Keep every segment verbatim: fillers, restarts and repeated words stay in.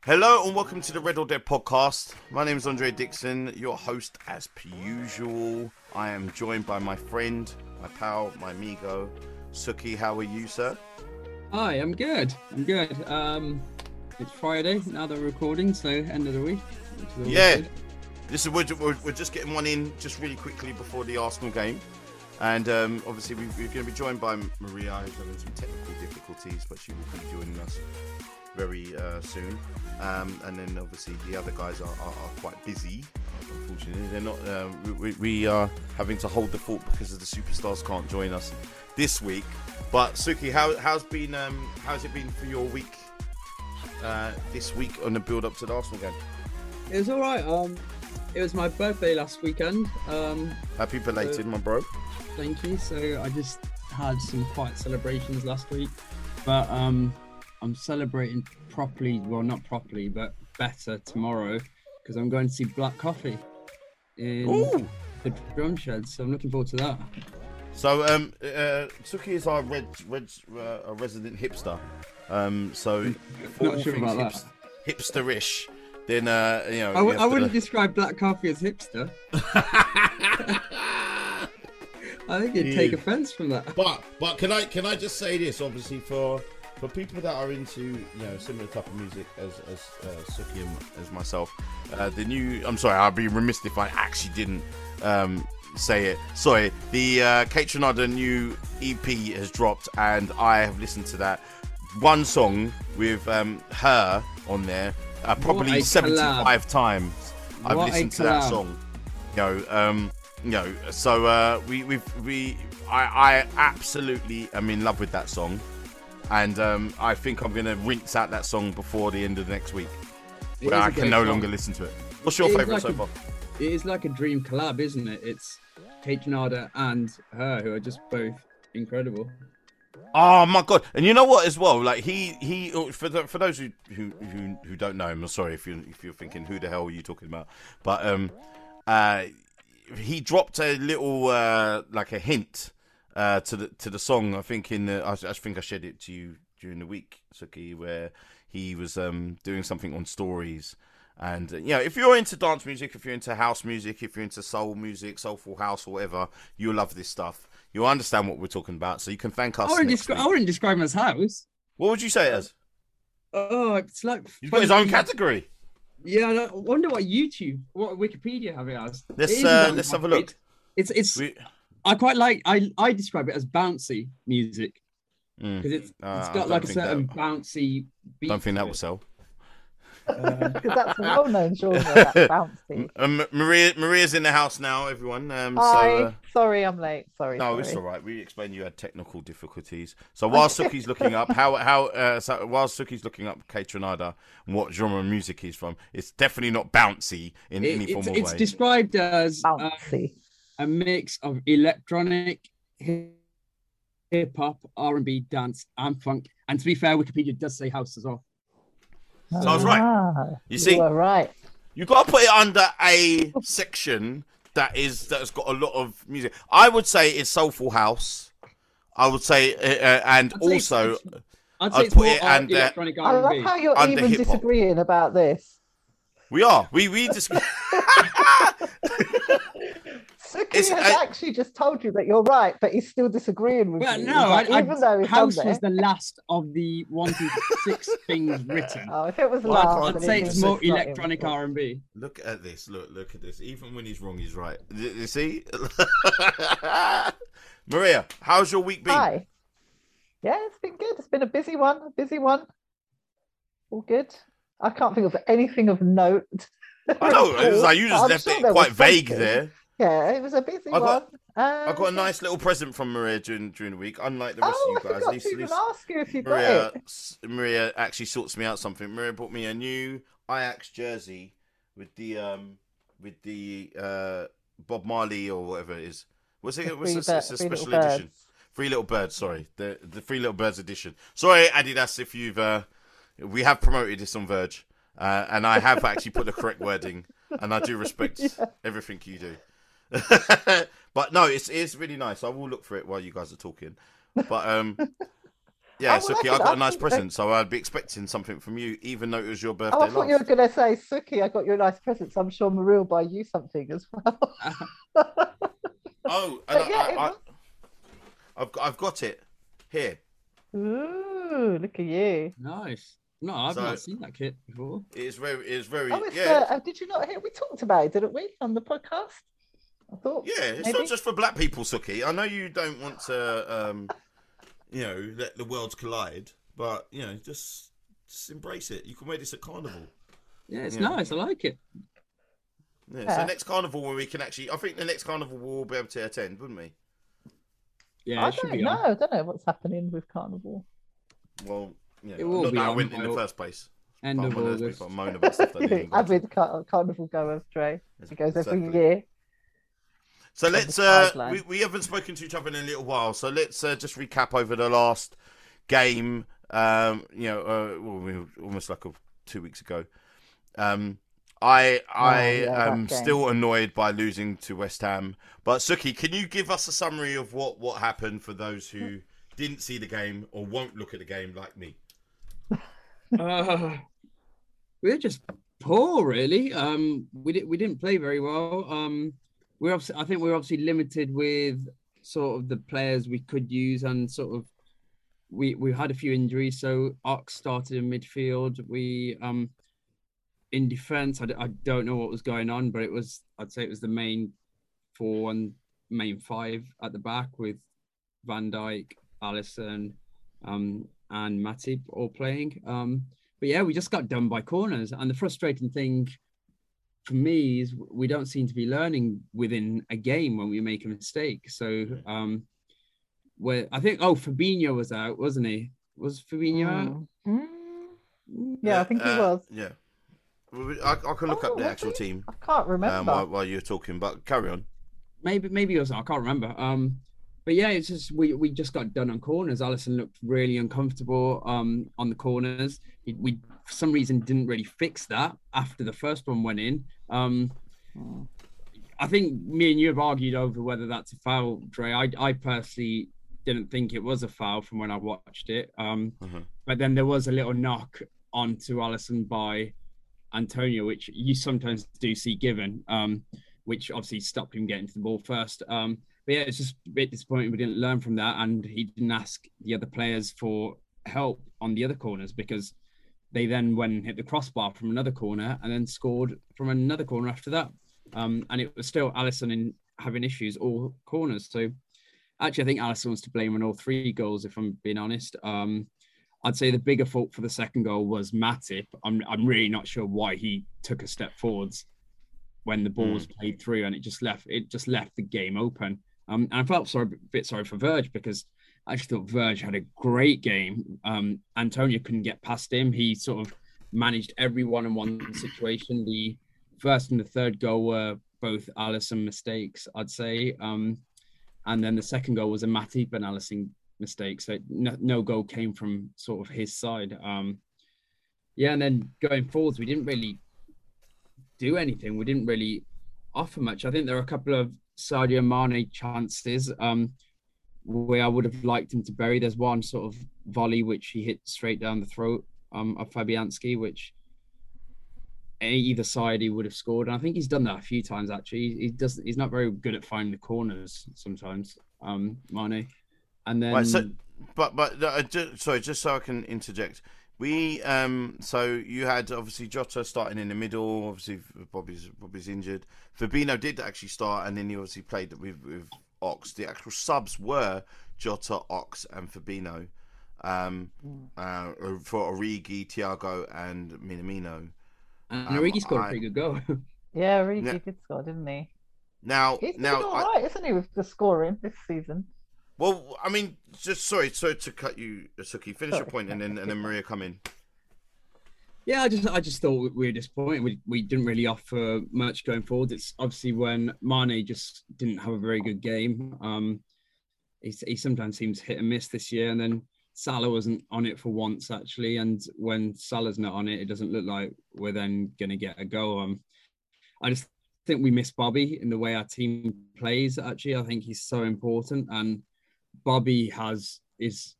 Hello and welcome to the Red or Dead podcast. My name is Andre Dixon, your host as per usual. I am joined by my friend, my pal, my amigo, Suki. How are you, sir? Hi, I'm good. I'm good. Um, it's Friday now that we're recording, so end of the week. Yeah. Good. This is we're, we're, we're just getting one in just really quickly before the Arsenal game. And um, obviously we, we're going to be joined by Maria, who's having some technical difficulties, but she will be joining us very uh, soon. Um, and then obviously the other guys are, are, are quite busy. Unfortunately, they're not. Uh, we, we are having to hold the fort because of the superstars can't join us this week. But Suki, how, how's been? Um, how's it been for your week? Uh, this week on the build up to the Arsenal game. It was all right. Um, it was my birthday last weekend. Um, Happy belated, so, my bro. Thank you. So I just had some quiet celebrations last week, but um. I'm celebrating properly, well, not properly, but better tomorrow because I'm going to see Black Coffee in Ooh. the Drum Shed. So I'm looking forward to that. So, um, uh, Suki is our red, red, uh, a resident hipster. Um, so, not sure about hipst- that. Hipsterish. Then, uh, you know, I, w- you I wouldn't to... describe Black Coffee as hipster. I think you'd take offence from that. But, but can I, can I just say this? Obviously, for. For people that are into, you know, similar type of music as as uh, Suki and as myself, uh, the new, I'm sorry, I'd be remiss if I actually didn't um, say it. Sorry, the uh, Kate Trinada new E P has dropped, and I have listened to that one song with um, her on there uh, probably seventy-five collab. times. I've what listened to that song. You know, um, you know, so uh, we we we I, I absolutely am in love with that song. And um, I think I'm going to rinse out that song before the end of the next week, where I can no song. longer listen to it. What's your favourite like so a, far? It is like a dream collab, isn't it? It's Kate Trinada and her, who are just both incredible. Oh my god! And you know what, as well, like he he for the, for those who, who who who don't know him, I'm sorry if you if you're thinking who the hell are you talking about, but um, uh, he dropped a little uh like a hint. Uh, to the to the song, I think in the, I, I think I shared it to you during the week, Suki, where he was um, doing something on stories, and uh, you know, if you're into dance music, if you're into house music, if you're into soul music, soulful house, or whatever, you'll love this stuff. You'll understand what we're talking about, so you can thank us. I wouldn't, descri- I wouldn't describe him as house. What would you say it as? Oh, it's like he's got his own category. Yeah, I wonder what YouTube, what Wikipedia have it as. Let's uh, let's have a look. It's it's. We... I quite like. I I describe it as bouncy music because mm. it's uh, it's got like a certain that... bouncy beat. Don't think that will sell. Because uh, that's a well-known genre. That bouncy. Um, Maria Maria's in the house now. Everyone. Um, Hi. So, uh... Sorry, I'm late. Sorry. No, sorry. it's all right. We explained you had technical difficulties. So while Suki's looking up how how uh, so while Suki's looking up Kate Trinada and what genre of music he's from, it's definitely not bouncy in it, any it's, form of it's way. It's described as bouncy. Uh, a mix of electronic, hip hop, R and B, dance, and funk. And to be fair, Wikipedia does say house as well. So I was right. You see, you were right. You got to put it under a section that is that has got a lot of music. I would say it's soulful house. I would say, uh, and I'd also, say I'd say I'd it's put more it under. Electronic I R and B. love how you're Under even hip-hop. disagreeing about this. We are. We we disagree. Suki It's, has uh, actually just told you that you're right, but he's still disagreeing with Well, you. no, Like, I, even I, though it's house on there. was the last of the one to six things written. Oh, if it was Well, last, I I'd can't say then it's it more means it's not electronic him. R and B. Look at this. Look, look at this. Even when he's wrong, he's right. You, you see, Maria, how's your week been? Hi. Yeah, it's been good. It's been a busy one. A busy one. All good. I can't think of anything of note. I know. It was like you just I'm left sure it there quite was vague something. there. Yeah, it was a busy I got- one. Um, I got a nice little present from Maria during during the week, unlike the rest Oh, of I you guys. forgot At least, to at even least ask you if you got Maria, it. s- Maria actually sorts me out something. Maria bought me a new Ajax jersey with the um with the uh Bob Marley or whatever it is. What's it? The What's Three it? Bir- It's a Three Little special edition. Birds. Three Little Birds. Sorry, the the Three Little Birds edition. Sorry, Adidas, if you've uh we have promoted this on Verge, uh, and I have actually put the correct wording, and I do respect Yeah. everything you do. But no, it's it's really nice. I will look for it while you guys are talking. But um, Yeah, Oh, well, Suki, that's I it. got I a nice think present, so I'd be expecting something from you, even though it was your birthday Oh, I thought you were last. going to say, Suki, I got you a nice present, so I'm sure Marie will buy you something as well. Oh, and I, But yeah, I, it I, was. I've, I've got it here. Ooh, look at you. Nice. No, I've So not seen that kit before. it's very, it's very, Oh, it's yeah, uh, uh, did you not hear? We talked about it, didn't we, on the podcast? I thought yeah. It's not maybe. just for black people, Suki. I know you don't want to, um, you know, let the worlds collide, but you know, just, just embrace it. You can wear this at carnival. Yeah, it's Yeah. nice. I like it. Yeah. Yeah. So next carnival, when we can actually, I think the next carnival we'll all be able to attend, wouldn't we? Yeah, I it should don't be know. on. I don't know what's happening with Carnival. Well, you It know, will not be that I on went in by the all- first place. End But I'm of one of those August. people that moan about stuff they didn't even go to. Avid car- Carnival goer, Dre. He goes every Exactly. year. So on the let's uh sideline. we, we haven't spoken to each other in a little while, so let's uh, just recap over the last game. Um, you know, uh, well, we were almost like a, two weeks ago. Um, I I Oh, yeah, that am game. still annoyed by losing to West Ham. But Suki, can you give us a summary of what what happened for those who didn't see the game or won't look at the game like me? Uh, we're just poor, really. Um, we didn't we didn't play very well. Um, we're obviously, I think we're obviously limited with sort of the players we could use, and sort of we we had a few injuries. So Ox started in midfield. We um in defense, I, d- I don't know what was going on, but it was I'd say it was the main four and main five at the back with Van Dijk, Allison, um, and Matip all playing. Um, but yeah, we just got done by corners. And the frustrating thing for me is we don't seem to be learning within a game when we make a mistake. So um, where I think oh Fabinho was out, wasn't he? Was Fabinho out? Mm. Mm. Yeah, I think he Uh, was. Yeah, I, I can look Oh, up the was actual he? team I can't remember. um, while, while you're talking, but carry on. Maybe maybe it was I can't remember. Um, but yeah, it's just we we just got done on corners. Allison looked really uncomfortable um on the corners. We, we for some reason didn't really fix that after the first one went in. Um, Mm. I think me and you have argued over whether that's a foul, Dre. I I personally didn't think it was a foul from when I watched it. Um, Mhm. but then there was a little knock onto Allison by Antonio, which you sometimes do see given, um, which obviously stopped him getting to the ball first. Um, but yeah, it's just a bit disappointing we didn't learn from that, and he didn't ask the other players for help on the other corners because they then went and hit the crossbar from another corner and then scored from another corner after that. Um, and it was still Allison in having issues all corners. So actually, I think Allison was to blame on all three goals, if I'm being honest. Um, I'd say the bigger fault for the second goal was Matip. I'm I'm really not sure why he took a step forwards when the ball was played through, and it just left it just left the game open. Um, and I felt sorry, a bit sorry for Verge because I just thought Verge had a great game. Um, Antonio couldn't get past him. He sort of managed every one-on-one situation. The first and the third goal were both Allison mistakes, I'd say. Um, and then the second goal was a Matip and Allison mistake. So no, no goal came from sort of his side. Um, yeah, and then going forwards, we didn't really do anything. We didn't really offer much. I think there are a couple of Sadio Mane chances um, where I would have liked him to bury. There's one sort of volley which he hit straight down the throat um, of Fabianski, which either side he would have scored. And I think he's done that a few times actually. He doesn't. He's not very good at finding the corners sometimes. Um, Mane, and then Right, so, but but uh, just, sorry, just so I can interject. We um so you had obviously Jota starting in the middle. Obviously Bobby's Bobby's injured. Fabinho did actually start, and then he obviously played with with Ox. The actual subs were Jota, Ox, and Fabinho. Um, uh, for Origi, Thiago, and Minamino. and Um, Origi scored a I- pretty good goal. Yeah, Origi Yeah. did score, didn't he? Now He's now been all I, right, isn't he, with the scoring this season? well, I mean, just sorry, sorry to cut you, Suki. Finish your Sorry. point, and then and then Maria come in. Yeah, I just I just thought we were disappointed. We we didn't really offer much going forward. It's obviously when Mane just didn't have a very good game. Um, he he sometimes seems hit and miss this year, and then Salah wasn't on it for once actually. And when Salah's not on it, it doesn't look like we're then going to get a go. Um, I just think we miss Bobby in the way our team plays. Actually, I think he's so important, and Bobby has is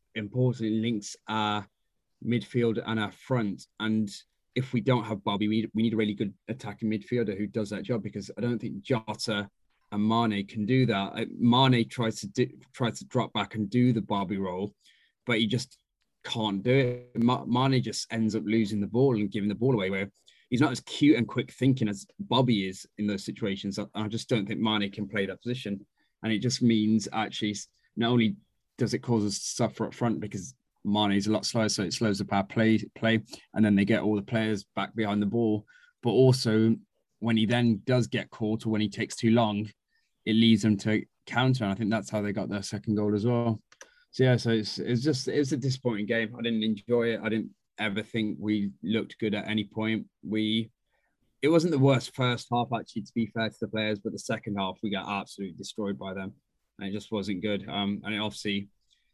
importantly links our midfield and our front. And if we don't have Bobby, we need, we need a really good attacking midfielder who does that job, because I don't think Jota and Mane can do that. Mane tries to do, tries to drop back and do the Bobby role, but he just can't do it. Mane just ends up losing the ball and giving the ball away, where he's not as cute and quick thinking as Bobby is in those situations. I just don't think Mane can play that position. And it just means actually not only does it cause us to suffer up front because Mane is a lot slower, so it slows up our play, play, and then they get all the players back behind the ball. But also, when he then does get caught or when he takes too long, it leads them to counter. And I think that's how they got their second goal as well. So yeah, so it's it's just it was a disappointing game. I didn't enjoy it. I didn't ever think we looked good at any point. We it wasn't the worst first half, actually, to be fair to the players, but the second half we got absolutely destroyed by them, and it just wasn't good. Um, and it obviously.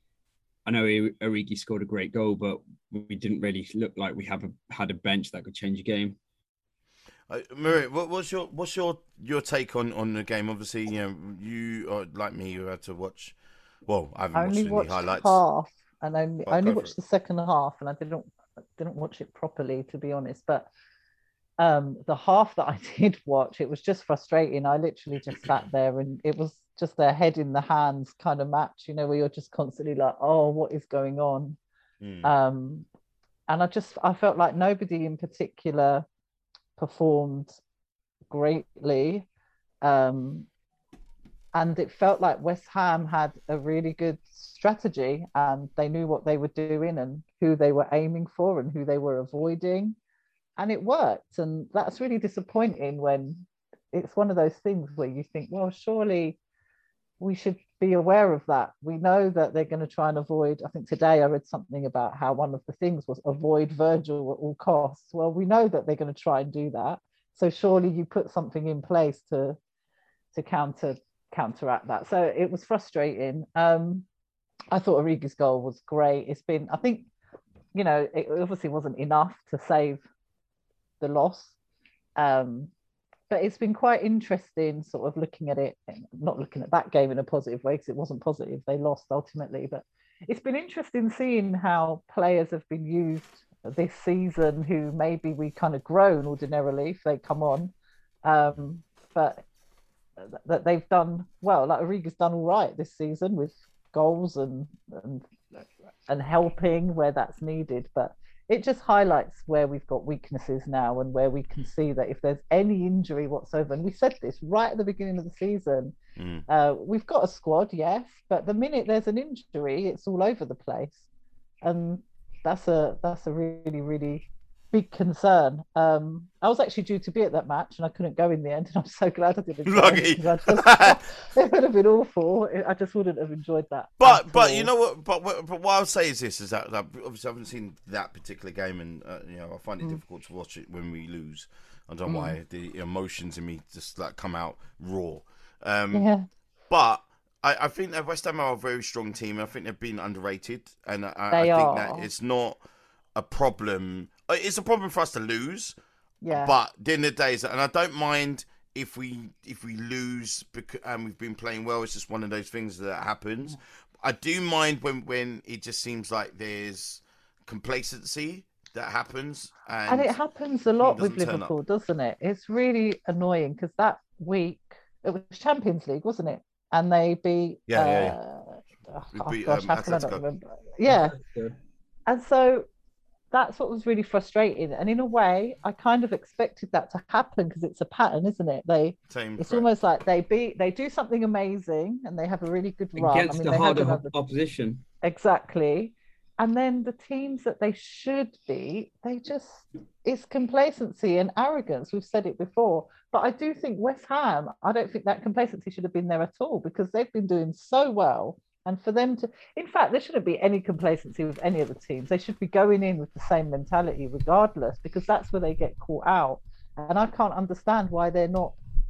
I know Origi scored a great goal, but we didn't really look like we have a, had a bench that could change a game. Uh, Murray, what, what's your what's your, your take on, on the game? Obviously, you know, you are like me. You had to watch. Well, I haven't I only watched watched any highlights. half, and only, Oh, I only go for watched it. the second half, and I didn't didn't watch it properly, to be honest. But um, the half that I did watch, it was just frustrating. I literally just sat there, and it was just their head in the hands kind of match, you know, where you're just constantly like, oh, what is going on? Mm. Um, and I just, I felt like nobody in particular performed greatly. Um, and it felt like West Ham had a really good strategy, and they knew what they were doing and who they were aiming for and who they were avoiding. And it worked. And that's really disappointing when it's one of those things where you think, well, surely we should be aware of that. We know that they're going to try and avoid. I think today I read something about how one of the things was avoid Virgil at all costs. Well, we know that they're going to try and do that. So surely you put something in place to to counter counteract that. So it was frustrating. Um, I thought Origi's goal was great. It's been, I think, you know, it obviously wasn't enough to save the loss. Um, But it's been quite interesting sort of looking at it, not looking at that game in a positive way, because it wasn't positive. They lost ultimately. But it's been interesting seeing how players have been used this season who maybe we kind of grown ordinarily if they come on. Um, but that they've done well. Like Origi's done all right this season with goals and, and, and helping where that's needed. But it just highlights where we've got weaknesses now and where we can see that if there's any injury whatsoever, and we said this right at the beginning of the season, mm. uh, we've got a squad, yes, but the minute there's an injury, it's all over the place. And that's a that's a really, really big concern. Um, I was actually due to be at that match and I couldn't go in the end, and I'm so glad I didn't. Lucky. Just, it would have been awful. I just wouldn't have enjoyed that. But but all. you know what? But, but what I'll say is this: is that, that obviously I haven't seen that particular game, and uh, you know I find it mm. difficult to watch it when we lose. I don't know mm. why the emotions in me just like come out raw. Um, yeah. But I, I think that West Ham are a very strong team. I think they've been underrated, and I, I they think are. that it's not a problem. It's a problem for us to lose. Yeah. But at the end of the day, and I don't mind if we if we lose because and we've been playing well. It's just one of those things that happens. Yeah. I do mind when, when it just seems like there's complacency that happens, and, and it happens a lot with Liverpool, doesn't it? It's really annoying because that week it was Champions League, wasn't it? And they beat yeah, uh, yeah, yeah. Oh, beat, gosh, um, how can I not Atletico. remember? Yeah, and so that's what was really frustrating. And in a way, I kind of expected that to happen because it's a pattern, isn't it? They Same it's correct. almost like they beat they do something amazing and they have a really good run against I mean, the they harder had another... opposition. Exactly. And then the teams that they should beat, they just it's complacency and arrogance. We've said it before. But I do think West Ham, I don't think that complacency should have been there at all because they've been doing so well. And for them to, in fact, there shouldn't be any complacency with any of the teams. They should be going in with the same mentality regardless, because that's where they get caught out. And I can't understand why they're not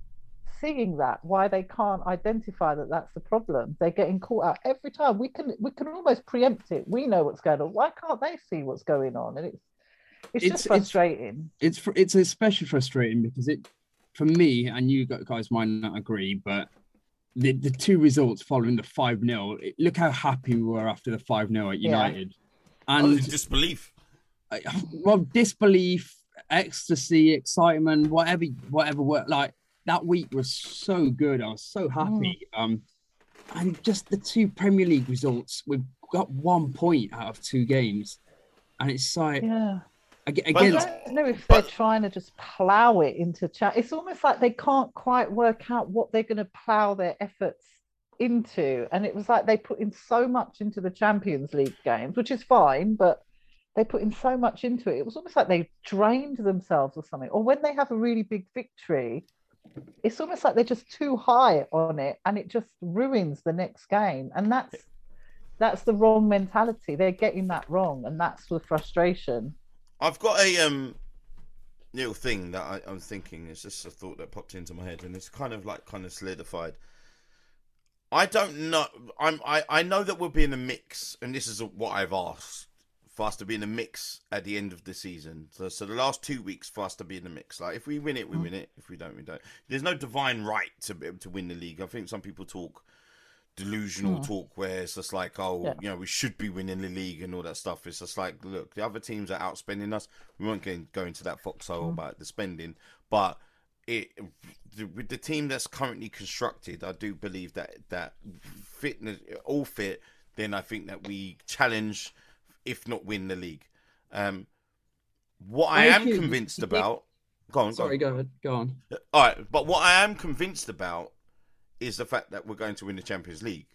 seeing that, why they can't identify that that's the problem. They're getting caught out every time. We can we can almost preempt it. We know what's going on. Why can't they see what's going on? And it's it's, it's just frustrating. It's, it's it's especially frustrating because it, for me, and you guys might not agree, but the, the two results following the five nil, look how happy we were after the five nil at United. Yeah. And I was in disbelief. Well, disbelief, ecstasy, excitement, whatever, whatever word. Like that week was so good. I was so happy. Mm. Um, and just the two Premier League results, we've got one point out of two games, and it's like, yeah. Again, I don't know if they're but, trying to just plough it into chat. It's almost like they can't quite work out what they're going to plough their efforts into. And it was like they put in so much into the Champions League games, which is fine, but they put in so much into it. It was almost like they drained themselves or something. Or when they have a really big victory, it's almost like they're just too high on it, and it just ruins the next game. And that's that's the wrong mentality. They're getting that wrong, and that's the frustration. I've got a um little thing that I, I'm thinking. It's just a thought that popped into my head, and it's kind of like kind of solidified. I don't know. I'm. I, I know that we'll be in a mix, and this is what I've asked for us to be in a mix at the end of the season. So, so the last two weeks for us to be in the mix. Like if we win it, we mm. win it. If we don't, we don't. There's no divine right to be able to win the league. I think some people talk delusional mm. talk where it's just like, oh, yeah. you know, we should be winning the league and all that stuff. It's just like, look, the other teams are outspending us. We won't get, go into that foxhole mm. about the spending, but it with the team that's currently constructed, I do believe that that fitness all fit. Then I think that we challenge, if not win the league. Um, what I, I am you, convinced you, about. Go on. Sorry, go, on. go ahead. Go on. All right, but what I am convinced about is the fact that we're going to win the Champions League.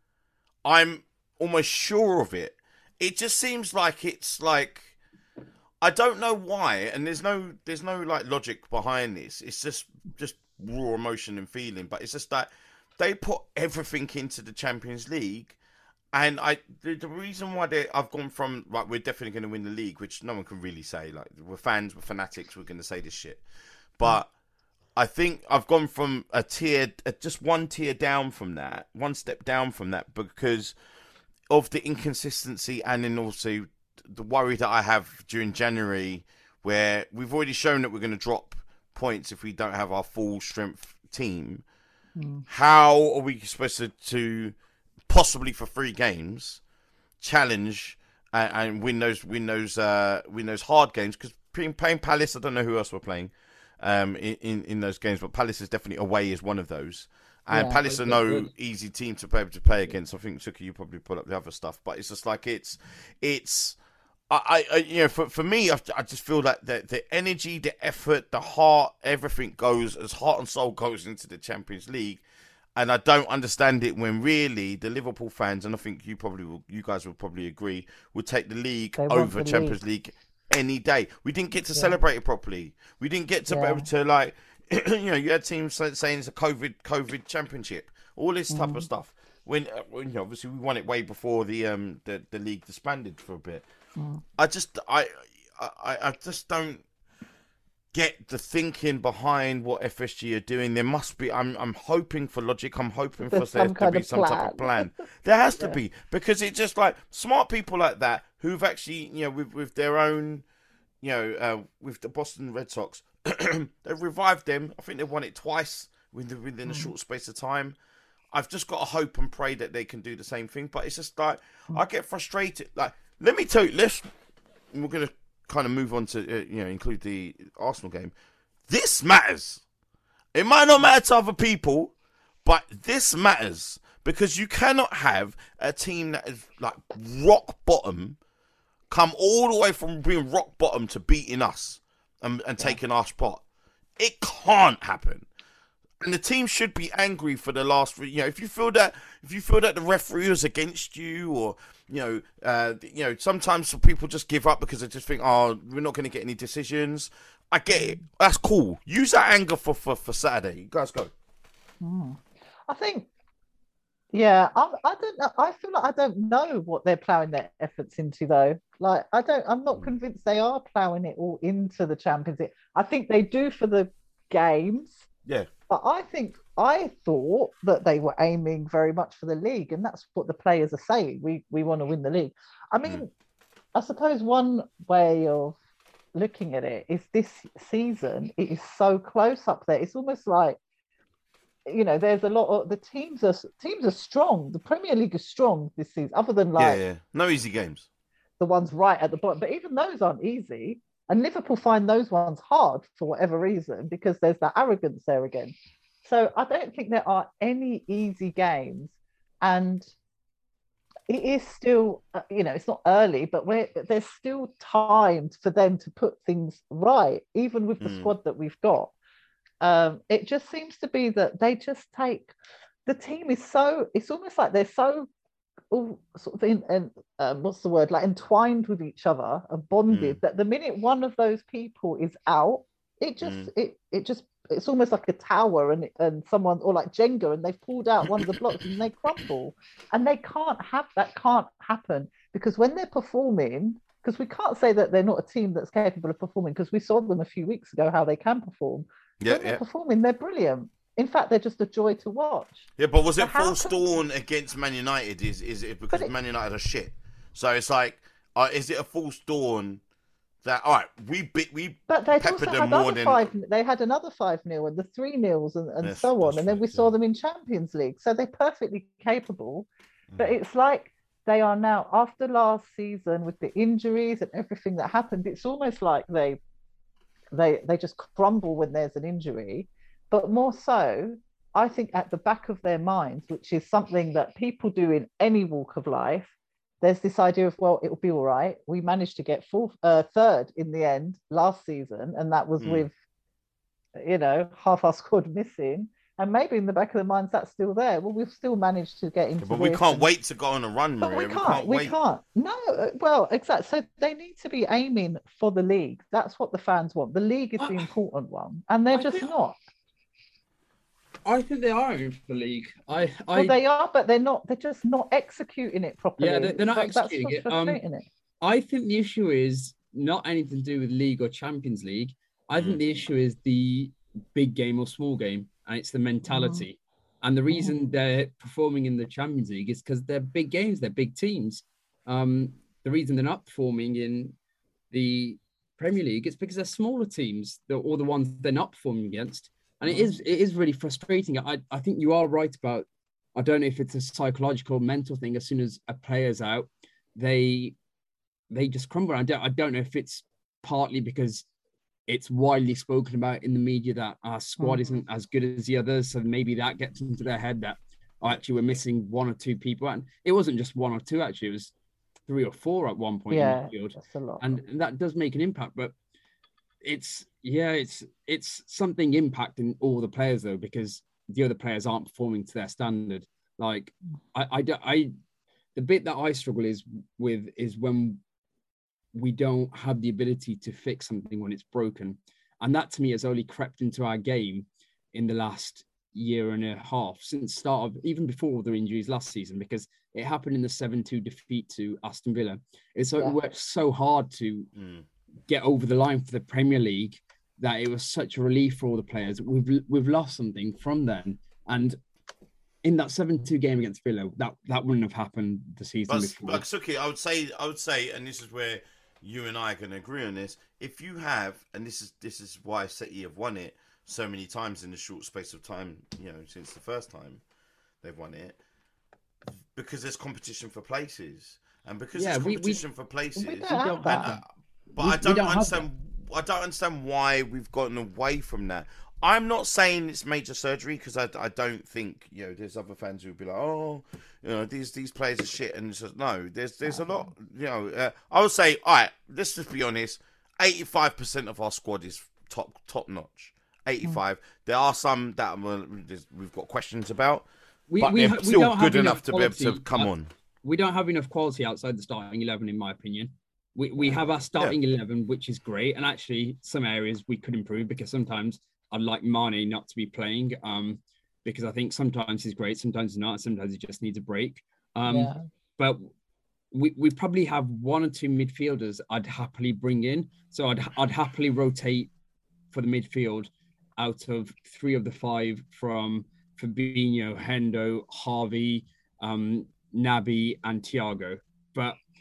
I'm almost sure of it. It just seems like it's like, I don't know why, and there's no there's no like logic behind this. It's just just raw emotion and feeling. But it's just that they put everything into the Champions League, and I the, the reason why they I've gone from like we're definitely going to win the league, which no one can really say. Like we're fans, we're fanatics, we're going to say this shit, but. I think I've gone from a tier, just one tier down from that, one step down from that, because of the inconsistency and then also the worry that I have during January, where we've already shown that we're going to drop points if we don't have our full strength team. Mm. How are we supposed to, to possibly for three games challenge and, and win those win those uh, win those hard games? Because playing Palace, I don't know who else we're playing. Um, in, in, in those games, but Palace is definitely away is one of those. And yeah, Palace are no good. easy team to be able to play against. I think Suki, you probably put up the other stuff, but it's just like it's, it's, I, I you know, for for me, I, I just feel like the the energy, the effort, the heart, everything goes as heart and soul goes into the Champions League, and I don't understand it when really the Liverpool fans, and I think you probably will, you guys will probably agree, would take the league they over the Champions league. league any day. We didn't get to yeah. celebrate it properly. We didn't get to yeah. be able to like, you know, you had teams saying it's a COVID COVID championship, all this type mm. of stuff. When, uh, when you know, obviously we won it way before the um the, the league disbanded for a bit. Mm. I just I, I I just don't get the thinking behind what F S G are doing. There must be. I'm I'm hoping for logic. I'm hoping for there to be some type of plan. There has to yeah. be, because it's just like smart people like that who've actually, you know, with with their own, you know, uh, with the Boston Red Sox, they've revived them. I think they've won it twice within within mm. a short space of time. I've just got to hope and pray that they can do the same thing. But it's just like mm. I get frustrated. Like, let me tell you, let's we're gonna. kind of move on to uh, you know include the Arsenal game. This matters. It might not matter to other people, but this matters, because you cannot have a team that is like rock bottom come all the way from being rock bottom to beating us and, and yeah. taking our spot. It can't happen. And the team should be angry for the last, you know, if you feel that, if you feel that the referee is against you, or, you know, uh, you know, sometimes people just give up because they just think, oh, we're not going to get any decisions. I get it. That's cool. Use that anger for, for, for Saturday. You guys go. Mm. I think, yeah, I, I don't know. I feel like I don't know what they're ploughing their efforts into, though. Like, I don't, I'm not convinced they are ploughing it all into the Champions League. I think they do for the games. Yeah. But I think I thought that they were aiming very much for the league, and that's what the players are saying. We we want to win the league. I mean, mm. I suppose one way of looking at it is this season, it is so close up there. It's almost like you know, there's a lot of the teams are teams are strong. The Premier League is strong this season, other than Yeah, like yeah. No easy games. the ones right at the bottom. But even those aren't easy. And Liverpool find those ones hard for whatever reason because there's that arrogance there again. So I don't think there are any easy games. And it is still, uh, you know, it's not early, but we're, there's still time for them to put things right, even with the Mm. squad that we've got. Um, it just seems to be that they just take, the team is so, it's almost like they're so all sort of in and um, what's the word, like entwined with each other and bonded Mm. that the minute one of those people is out, it just Mm. it it just it's almost like a tower and and someone, or like Jenga, and they've pulled out one of the blocks and they crumble, and they can't have that can't happen because when they're performing, because we can't say that they're not a team that's capable of performing because we saw them a few weeks ago how they can perform. Yeah, When they're yeah. performing, they're brilliant. In fact, they're just a joy to watch. Yeah, but was So it how false can- dawn against Man United? Is is it because But it- Man United are shit? So it's like, uh, is it a false dawn that all right? We bit we But they'd peppered also them had more other than five. They had another five nil and the three nils and, and That's- so on, that's and then we right, saw yeah. them in Champions League. So they're perfectly capable. But Mm. it's like they are now after last season with the injuries and everything that happened. It's almost like they they they just crumble when there's an injury. But more so, I think at the back of their minds, which is something that people do in any walk of life, there's this idea of, well, it'll be all right. We managed to get fourth, uh, third in the end last season, and that was Mm. with, you know, half our squad missing. And maybe in the back of their minds that's still there. Well, we've still managed to get into. But we this can't and- wait to go on a run, But Maria. we can't. We wait. can't. No. uh, Well, exactly. So they need to be aiming for the league. That's what the fans want. The league is the I- important one, and they're I just think- not. I think they are aiming for the league. I, I Well, they are, but they're not. They're just not executing it properly. Yeah, they- they're not That- that's executing what's it. Um, frustrating it. I think the issue is not anything to do with league or Champions League. I think Mm. the issue is the big game or small game, and it's the mentality. And the reason they're performing in the Champions League is because they're big games, they're big teams. Um, the reason they're not performing in the Premier League is because they're smaller teams, they're, or the ones they're not performing against. And it is it is really frustrating. I, I think you are right about, I don't know if it's a psychological, mental thing. As soon as a player's out, they they just crumble. I don't, I don't know if it's partly because it's widely spoken about in the media that our squad Mm. isn't as good as the others. So maybe that gets into their head that, oh, actually, we're missing one or two people. And it wasn't just one or two, actually. It was three or four at one point Yeah, in the field. that's a lot. And, and that does make an impact. But it's, yeah, it's it's something impacting all the players, though, because the other players aren't performing to their standard. Like, I, I, don't- I the bit that I struggle is with is when we don't have the ability to fix something when it's broken. And that to me has only crept into our game in the last year and a half, since start of, even before the injuries last season, because it happened in the seven two defeat to Aston Villa. It's so, Yeah. it worked so hard to Mm. get over the line for the Premier League that it was such a relief for all the players. We've we've lost something from then. And in that seven two game against Villa, that, that wouldn't have happened the season But, before. but Suki, I would say, I would say, and this is where you and I can agree on this. If you have, and this is this is why City have won it so many times in the short space of time, you know, since the first time they've won it, because there's competition for places, and because Yeah, there's we- we- competition for places. We don't We have don't that. and, uh, but We- I we don't, don't have understand. I don't understand why we've gotten away from that. I'm not saying it's major surgery because I, I don't think, you know, there's other fans who'd be like, oh, you know, these these players are shit, and it's just, no, there's there's a lot, you know. Uh, I would say, all right, let's just be honest. eighty-five percent of our squad is top top notch. eighty-five. There are some that well, there's- we've got questions about, we, but we, they're ha- we still don't have good enough to be able to quality. come Uh, on. We don't have enough quality outside the starting eleven, in my opinion. We we have our starting eleven, which is great, and actually some areas we could improve because sometimes I'd like Mane not to be playing, um, because I think sometimes he's great, sometimes he's not, sometimes he just needs a break. Um, Yeah. But we we probably have one or two midfielders I'd happily bring in, so I'd I'd happily rotate for the midfield out of three of the five from Fabinho, Hendo, Harvey, um, Naby, and Thiago. But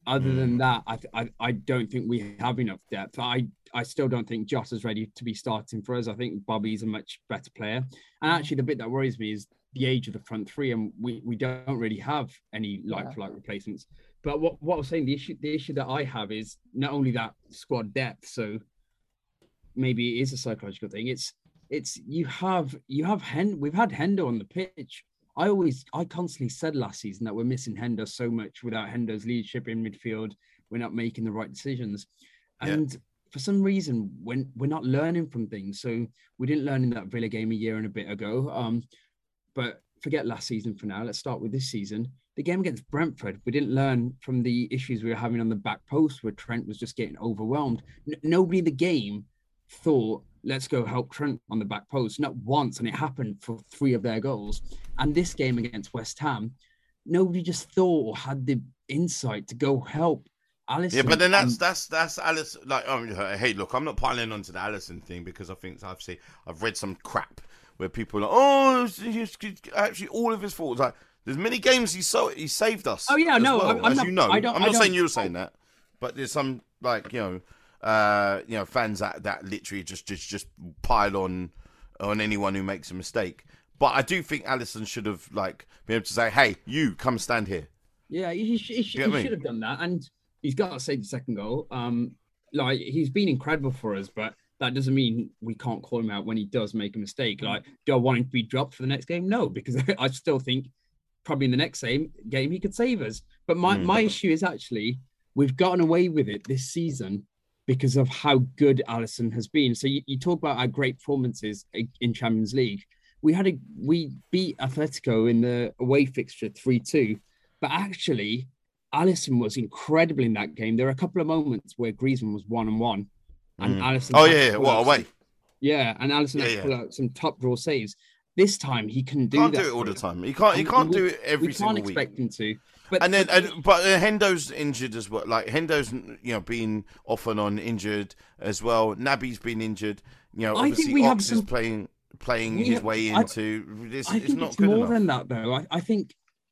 other Mm. than that, I, I I don't think we have enough depth. I I still don't think Joss is ready to be starting for us. I think Bobby's a much better player. And actually, the bit that worries me is the age of the front three, and we, we don't really have any like for like replacements. But what, what I was saying, the issue the issue that I have is not only that squad depth, so maybe it is a psychological thing. It's it's you have you have Hen we've had Hendo on the pitch. I always I constantly said last season that we're missing Hendo so much. Without Hendo's leadership in midfield, we're not making the right decisions. And yeah. for some reason, when we're not learning from things. So we didn't learn in that Villa game a year and a bit ago. Um, but forget last season for now. Let's start with this season. The game against Brentford, we didn't learn from the issues we were having on the back post where Trent was just getting overwhelmed. N- nobody in the game thought, let's go help Trent on the back post. Not once, and it happened for three of their goals. And this game against West Ham, nobody just thought or had the insight to go help Alisson. Yeah, but then that's and, that's that's Alisson. Like, oh, hey, look, I'm not piling onto the Alisson thing because I think I've seen I've read some crap where people are like, oh, it's actually all of his fault. Like, there's many games he so he saved us. Oh yeah, no, well, I'm as not, you know, I don't, I'm I not don't, saying you're saying that, but there's some like you know. Uh, you know, fans that, that literally just, just just pile on on anyone who makes a mistake. But I do think Alisson should have like been able to say, "Hey, you come stand here." Yeah, he, he, he, he should have done that, and he's got to save the second goal. Um, like he's been incredible for us, but that doesn't mean we can't call him out when he does make a mistake. Like, do I want him to be dropped for the next game? No, because I still think probably in the next same game he could save us. But my, mm. my issue is actually we've gotten away with it this season because of how good Alisson has been. So you, you talk about our great performances in Champions League. We had a we beat Atletico in the away fixture three two, but actually Alisson was incredible in that game. There were a couple of moments where Griezmann was one on one, and mm. Alisson. Oh yeah, yeah. What away? Some, yeah, and Alisson yeah, had to pull yeah. out some top draw saves. This time he couldn't do can't that. do it all the time. He can't. He can't we, do it every we single week. We can't expect him to. But and then, and, but uh, Hendo's injured as well. Like Hendo's, you know, being off and on injured as well. Naby's been injured. You know, obviously I think we Ox have is some... playing playing his have... way into. It's, I it's think not it's good more enough. than that, though. I, I think,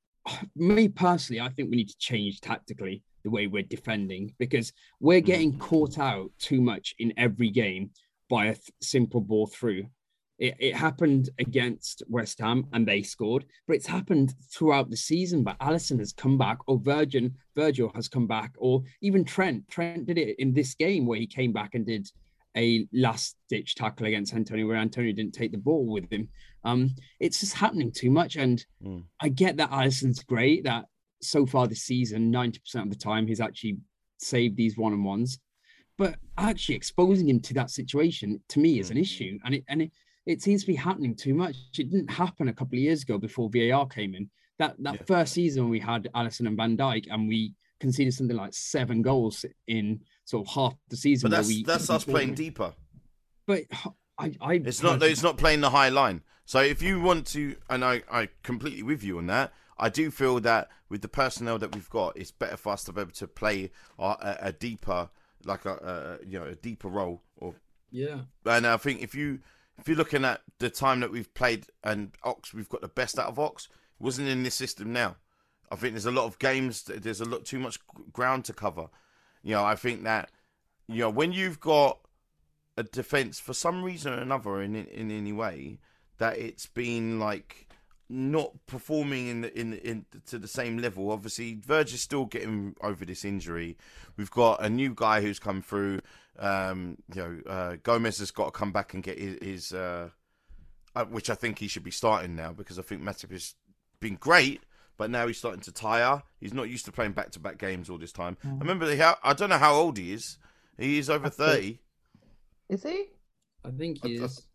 me personally, I think we need to change tactically the way we're defending because we're getting mm. caught out too much in every game by a th- simple ball through. It, it happened against West Ham and they scored, but it's happened throughout the season. But Alisson has come back, or Virgin, Virgil has come back, or even Trent. Trent did it in this game where he came back and did a last-ditch tackle against Antonio, where Antonio didn't take the ball with him. Um, it's just happening too much. And mm. I get that Alisson's great, that so far this season, ninety percent of the time, he's actually saved these one-on-ones. But actually exposing him to that situation, to me, is mm. an issue. And it and it, It seems to be happening too much. It didn't happen a couple of years ago before V A R came in. That that yeah. first season we had Alisson and Van Dijk, and we conceded something like seven goals in sort of half the season. But that's we, that's us playing deeper. But I, I it's not it's not playing the high line. So if you want to, and I I completely with you on that. I do feel that with the personnel that we've got, it's better for us to be able to play a, a, a deeper, like a, a you know a deeper role. Or yeah. And I think if you. If you're looking at the time that we've played and Ox, we've got the best out of Ox, it wasn't in this system now. I think there's a lot of games, there's a lot too much ground to cover. You know, I think that, you know, when you've got a defence, for some reason or another, in in any way, that it's been like not performing in the, in in to the same level. Obviously, Verge is still getting over this injury. We've got a new guy who's come through. Um, you know, uh, Gomez has got to come back and get his, his uh, uh, which I think he should be starting now because I think Matip has been great, but now he's starting to tire. He's not used to playing back-to-back games all this time. Mm. I remember, the, I don't know how old he is. He is over thirty. Is he? I think he I, is.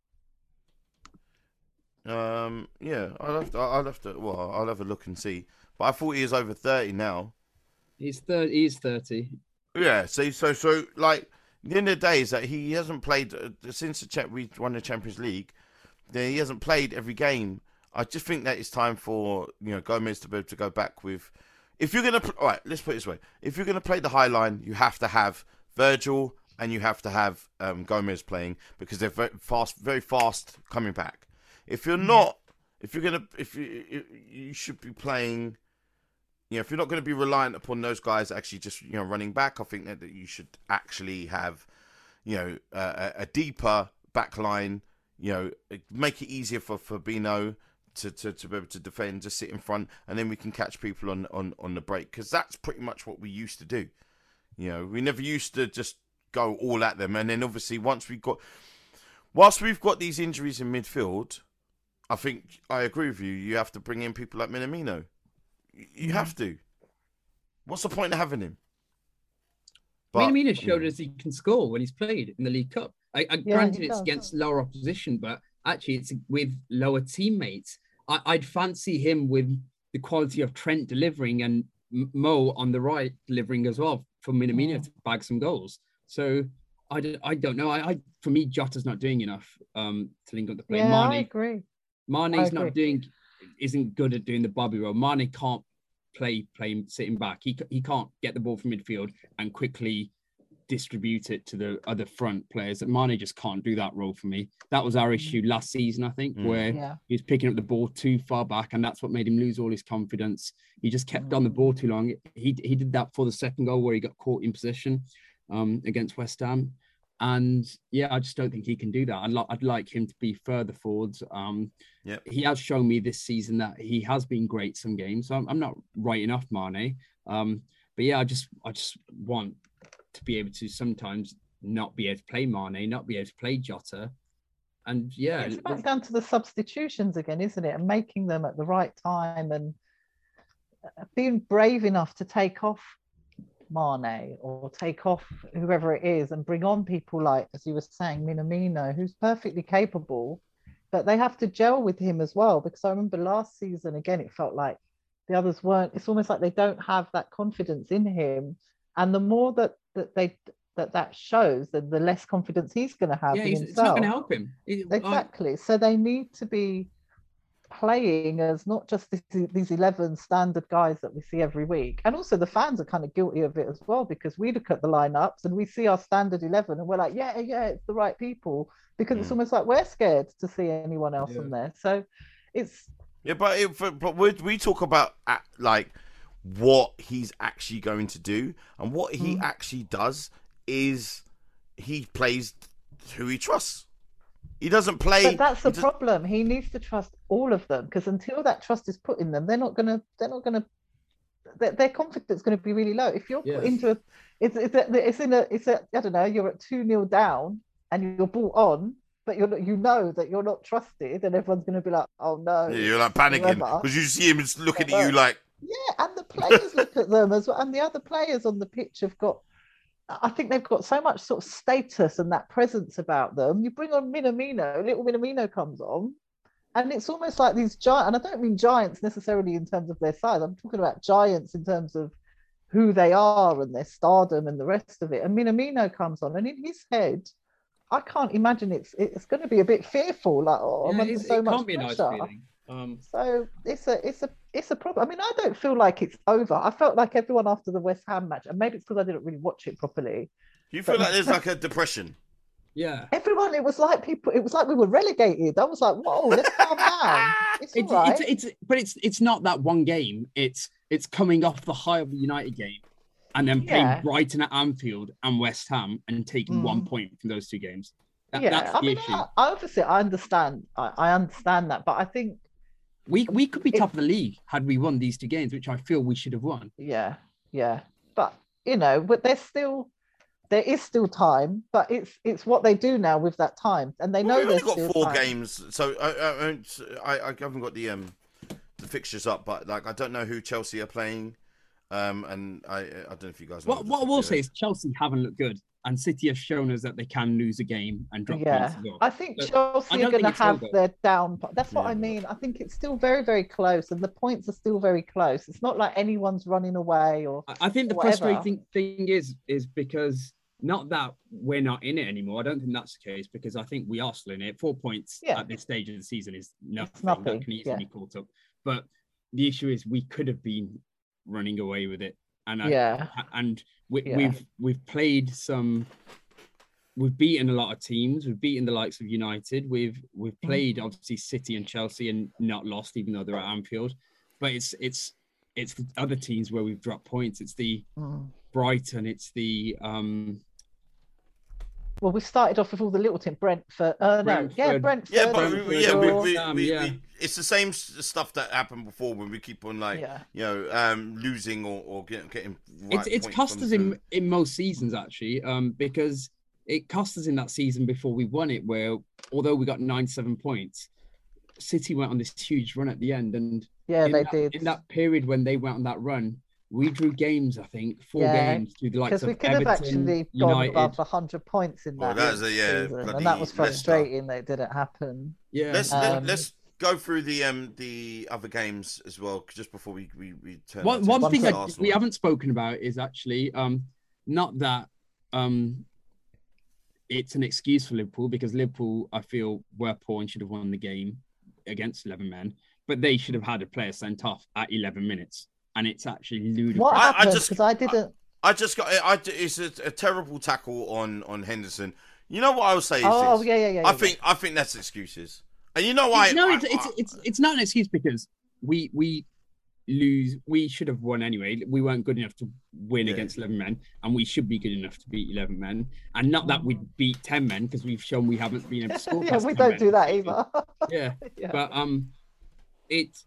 Um, yeah, I'll have to. I'll have to. Well, I'll have a look and see. But I thought he is over thirty now. He's thirty. He's thirty. Yeah. So, so, so, like. The end of the day is that he hasn't played uh, since the cha- we won the Champions League. Then he hasn't played every game. I just think that it's time for you know Gomez to be able to go back with. If you're gonna, all right, let's put it this way: if you're gonna play the high line, you have to have Virgil and you have to have um, Gomez playing because they're very fast, very fast coming back. If you're not, if you're gonna, if you you should be playing you know, if you're not going to be reliant upon those guys actually just, you know, running back, I think that, that you should actually have, you know, uh, a, a deeper back line, you know, make it easier for Fabinho to, to, to be able to defend, just sit in front, and then we can catch people on, on, on the break, because that's pretty much what we used to do. You know, we never used to just go all at them. And then obviously once we've got, whilst we've got these injuries in midfield, I think I agree with you. You have to bring in people like Minamino. You have to. What's the point of having him? But, Minamino showed us he can score when he's played in the League Cup. I, I yeah, granted it's does. against lower opposition, but actually it's with lower teammates. I, I'd fancy him with the quality of Trent delivering and Mo on the right delivering as well for Minamino yeah. to bag some goals. So I don't, I don't know. I, I for me, Jota's not doing enough um, to link up the play. Yeah, Mane, I agree. Mane's I agree. not doing, isn't good at doing the Bobby role. Mane can't play playing sitting back. He he can't get the ball from midfield and quickly distribute it to the other front players. Mane just can't do that role for me. That was our issue last season, I think, mm. where yeah. he was picking up the ball too far back, and that's what made him lose all his confidence. He just kept on the ball too long. He he did that for the second goal where he got caught in possession um, against West Ham. And yeah, I just don't think he can do that. I'd, li- I'd like him to be further forwards. Um, yep. He has shown me this season that he has been great some games. So I'm, I'm not writing off Mane. Um, but yeah, I just I just want to be able to sometimes not be able to play Mane, not be able to play Jota. And yeah. It's back down to the substitutions again, isn't it? And making them at the right time and being brave enough to take off Mane or take off whoever it is and bring on people like, as you were saying, Minamino, who's perfectly capable, but they have to gel with him as well. Because I remember last season, again, it felt like the others weren't, it's almost like they don't have that confidence in him. And the more that, that they that that shows, then the less confidence he's going to have yeah, in he's, himself. It's not going to help him. It, exactly. I... So they need to be playing as not just this, these eleven standard guys that we see every week, and also the fans are kind of guilty of it as well, because we look at the lineups and we see our standard eleven and we're like, yeah, yeah, it's the right people, because mm. it's almost like we're scared to see anyone else yeah. on there. So it's yeah, but it, but we we talk about uh, like what he's actually going to do, and what he mm. actually does is he plays who he trusts. He doesn't play. But that's the he problem. He needs to trust all of them, because until that trust is put in them, they're not gonna. They're not gonna. Their, their confidence is going to be really low. If you're yes. put into a, it's it's a, it's in a, it's a. I don't know. You're at two nil down and you're brought on, but you're not, you know that you're not trusted, and everyone's going to be like, oh no. Yeah, you're like panicking because you see him looking at you like. Yeah, and the players look at them as well, and the other players on the pitch have got. I think they've got so much sort of status and that presence about them. You bring on Minamino, little Minamino comes on, and it's almost like these giants, and I don't mean giants necessarily in terms of their size. I'm talking about giants in terms of who they are and their stardom and the rest of it. And Minamino comes on, and in his head, I can't imagine it's it's going to be a bit fearful. Like, oh, I'm yeah, under so it much can't be pressure. A nice feeling. Um, so it's a it's a it's a problem. I mean, I don't feel like it's over. I felt like everyone after the West Ham match, and maybe it's because I didn't really watch it properly. You feel like there's like a depression. Yeah. Everyone, it was like people. It was like we were relegated. I was like, whoa, let's calm down. It's, it's, all right. it's it's but it's it's not that one game. It's it's coming off the high of the United game, and then playing yeah. Brighton at Anfield and West Ham, and taking mm. one point from those two games. That, yeah, that's the I mean, issue. I, obviously, I understand. I, I understand that, but I think. We we could be it, top of the league had we won these two games, which I feel we should have won. Yeah, yeah, but you know, but there's still there is still time, but it's it's what they do now with that time, and they well, know we've they've got four time. games, so I, I I I haven't got the um the fixtures up, but like I don't know who Chelsea are playing, um, and I I don't know if you guys know. What what I will say is Chelsea haven't looked good. And City have shown us that they can lose a game and drop yeah. points as well. I think so Chelsea I are going to have over. their down. That's what yeah. I mean. I think it's still very, very close, and the points are still very close. It's not like anyone's running away or. I think the whatever. frustrating thing is is because not that we're not in it anymore. I don't think that's the case, because I think we are still in it. Four points yeah. at this stage of the season is nothing, nothing. that can easily yeah. be caught up. But the issue is we could have been running away with it, and I, yeah, and we, yeah. we've we've played some. We've beaten a lot of teams. We've beaten the likes of United. We've we've played obviously City and Chelsea and not lost, even though they're at Anfield. But it's it's it's the other teams where we've dropped points. It's the Mm. Brighton. It's the um. Well, we started off with all the little teams. Brentford. Uh, no, yeah, Brentford. Brentford. Yeah, but we, Brentford, we- yeah, we, Shaw. we, Um, we, yeah. we, it's the same s- stuff that happened before when we keep on like, Yeah. you know, um, losing or, or getting getting. Right It's it's points cost from us the- in in most seasons actually, um, because it cost us in that season before we won it, where although we got nine seven points, City went on this huge run at the end, and Yeah, in they that, did. in that period when they went on that run, we drew games. I think four Yeah, games to the likes Because of we could have Everton, actually gone United. above one hundred points in Well, that that's a- yeah, season, bloody and that was Leicester. frustrating that it didn't happen. Yeah, Let's Um, let, let's go through the um the other games as well just before we we, we turn. one our one attention thing to I, Arsenal. we haven't spoken about is actually um not that um it's an excuse for Liverpool, because Liverpool I feel were poor and should have won the game against eleven men, but they should have had a player sent off at eleven minutes, and it's actually ludicrous. What I- I happened? just- Because I, didn't. I just got I, it's a, a terrible tackle on on Henderson. You know what I would say is Oh, this. yeah, yeah, yeah. I yeah, think I think that's excuses. And you know why? no, I- it's, it's I- it's it's not an excuse, because we we lose. We should have won anyway. We weren't good enough to win Yeah. against eleven men, and we should be good enough to beat eleven men. And not that we beat ten men, because we've shown we haven't been able to score. yeah, past we ten don't men. do that either. Yeah, yeah. but um, it's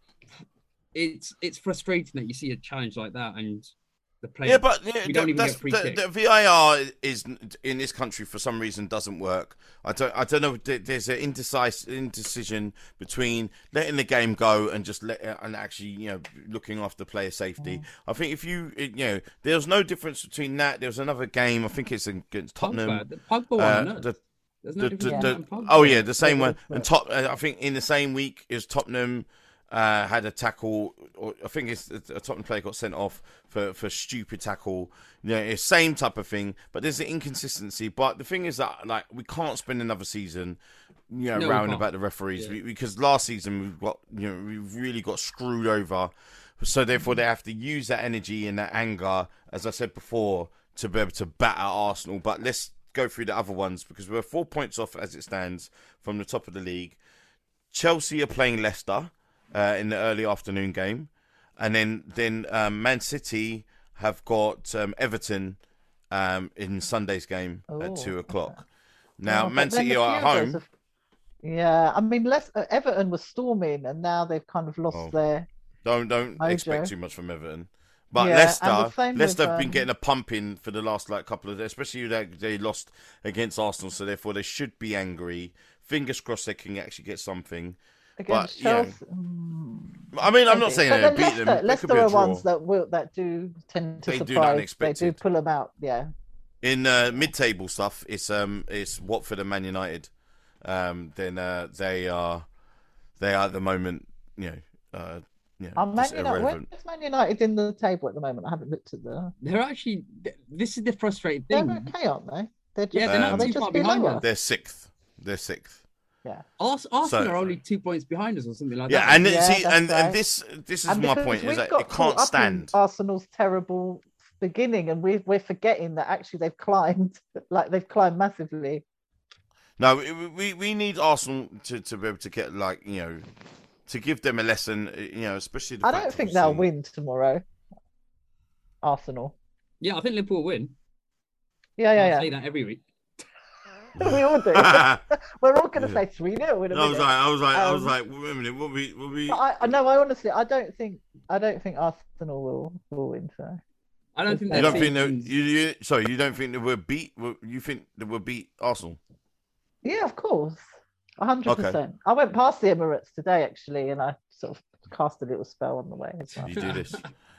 it's it's frustrating that you see a challenge like that and the player. Yeah, but yeah, we don't that- even that's, get free the, kick. the V I R is in this country for some reason doesn't work. I don't. I don't know. there- There's an indecisive indecision between letting the game go and just let and actually, you know, looking after player safety. Mm. I think if you, you know, there's no difference between that. There was another game. I think it's against Tottenham. Pogba, the Pogba one, Uh, no. the, There's no the, difference the, between the, Pogba. oh yeah, the same Yeah, one. And top, uh, I think in the same week is Tottenham uh, had a tackle. Or I think it's a Tottenham player got sent off for, for stupid tackle. You know, it's same type of thing. But there's an inconsistency. But the thing is that like we can't spend another season, you know, No, we round can't. about the referees Yeah. we, because last season we've got you know we really got screwed over. So therefore they have to use that energy and that anger, as I said before, to be able to batter Arsenal. But let's go through the other ones because we're four points off as it stands from the top of the league. Chelsea are playing Leicester uh, in the early afternoon game, and then then um, Man City have got um, Everton um, in Sunday's game Oh, at two okay. o'clock. Now Oh, Man but then City a are at few of those home. have- Yeah, I mean, Les- uh, Everton was storming, and now they've kind of lost Oh. their. Don't don't Mojo. expect too much from Everton. But Yeah, and the Leicester, same Leicester with, have been um, getting a pump in for the last like couple of days, especially that they lost against Arsenal, so therefore they should be angry. Fingers crossed they can actually get something. Against But, yeah. Chelsea. Mm, I mean, I'm not maybe. saying But they then beat Leicester, them. It Leicester could be a are draw. ones that will that do tend to They do surprise. not They do unexpected. pull them out. Yeah. In uh, mid-table stuff, it's um it's Watford and Man United. Um, then uh, they are they are at the moment, you know, uh, you know, I'm Man just United. irrelevant. Where's Man United in the table at the moment? I haven't looked at the. They're actually. This is the frustrating They're thing. okay, aren't they? They're just. Yeah, they're not are they too just far behind below us. us? They're sixth. They're sixth. Yeah. Ars- Arsenal So- are only two points behind us or something like Yeah, that. and Yeah, see, that's and, right. and this this is And my because point we've is that got it caught can't up in stand. Arsenal's terrible beginning, and we're we're forgetting that actually they've climbed, like they've climbed massively. No, we, we we need Arsenal to, to be able to get like you know to give them a lesson. You know, especially. The I fact don't of think they'll seeing- win tomorrow. Arsenal. Yeah, I think Liverpool will win. Yeah, I yeah, say yeah. that every week. we all do. I We're all going to Yeah. say three nil in a was minute. like, I was like, I was Um, like, wait a minute, what we, what we? But I, I no, I honestly, I don't think, I don't think Arsenal will will win. So I don't think You You they're don't think that teams- you, you sorry, you don't think that we'll beat? You think that we'll beat Arsenal? yeah, of course, a hundred Okay. percent. I went past the Emirates today actually, and I sort of cast a little spell on the way as well. You do this.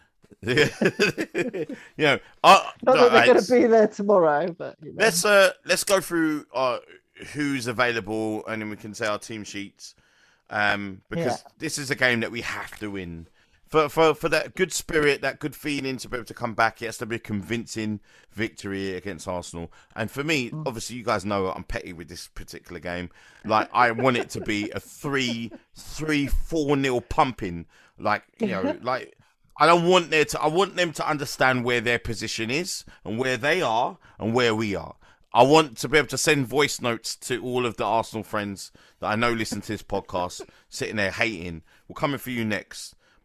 you know, uh, Not no, that they're going it's- to be there tomorrow, but you know. let's uh let's go through uh who's available and then we can say our team sheets. Um, because Yeah. this is a game that we have to win. For, for for that good spirit, that good feeling to be able to come back, it has to be a convincing victory against Arsenal. And for me, Mm. obviously, you guys know I'm petty with this particular game. Like I want it to be a three, three, four nil pumping. Like you know, like I don't want there to. I want them to understand where their position is and where they are and where we are. I want to be able to send voice notes to all of the Arsenal friends that I know listen to this podcast, sitting there hating. We're coming for you next. But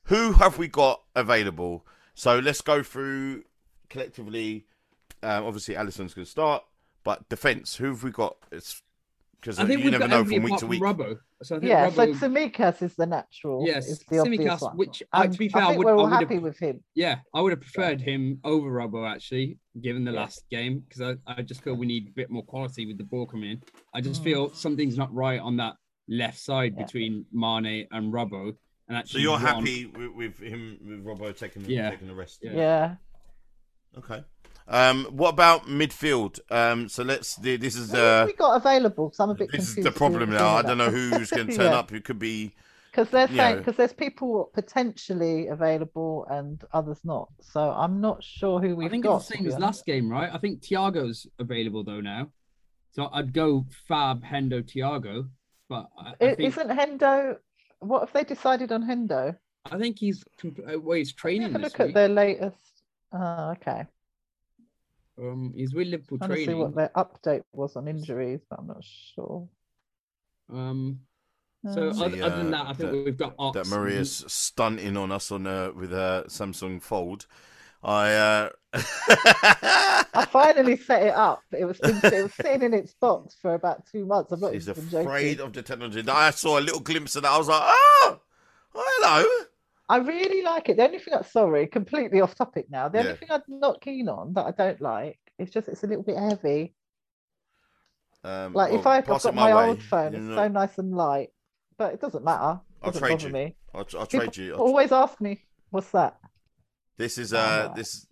who have we got available? So let's go through collectively. Um, obviously, Alisson's going to start, but defense. Who have we got? It's because I think you we've never got know everybody from week apart to from week. Robbo. So I think Yeah, Robbo, so Tsimikas is the natural. yes, is the obvious Tsimikas, one. which uh, And to be fair, I I think would, we're I all would happy have, with him. yeah, I would have preferred him over Robbo actually, given the Yeah. last game, because I, I just feel we need a bit more quality with the ball coming in. I just Mm. feel something's not right on that left side Yeah. between Mane and Robbo. And So actually, you're one- happy with, with him, with Robbo taking Yeah. taking the rest? Yeah. Yeah. Okay. Um, what about midfield? Um, so let's. This is Who have uh, we got available? Because I'm a bit this confused. is the problem now. I don't know who's going to turn Yeah. up. Who could be? Because they're you saying know. because there's people potentially available and others not. So I'm not sure who we've I think got. it's the to same be as honest. last game, right? I think Thiago's available though now, so I'd go Fab, Hendo, Thiago. But I, I I- think Isn't Hendo? What have they decided on Hendo? I think he's comp- uh, well, he's training Have a this look at week. their latest. Oh, okay. Um, he's with Liverpool Trying to see training. what their update was on injuries, but I'm not sure. Um, so Um, other, See, other than uh, that, I think that- we've got Ox. That Maria's stunting on us on uh, with a Samsung Fold. I uh... I finally set it up. It was been, it was sitting in its box for about two months. I'm not He's even joking. afraid of the technology. I saw a little glimpse of that. I was like, oh, oh hello. I really like it. The only thing I'm sorry, completely off topic now. The Yeah. only thing I'm not keen on that I don't like is just it's a little bit heavy. Um, Like if well, I've pass got it my, way. old phone, You it's know, so nice and light, but it doesn't matter. I'll Doesn't trade bother you. me. I'll, I'll People trade you. I'll always ask me, "What's that?" This is Oh, uh no. this.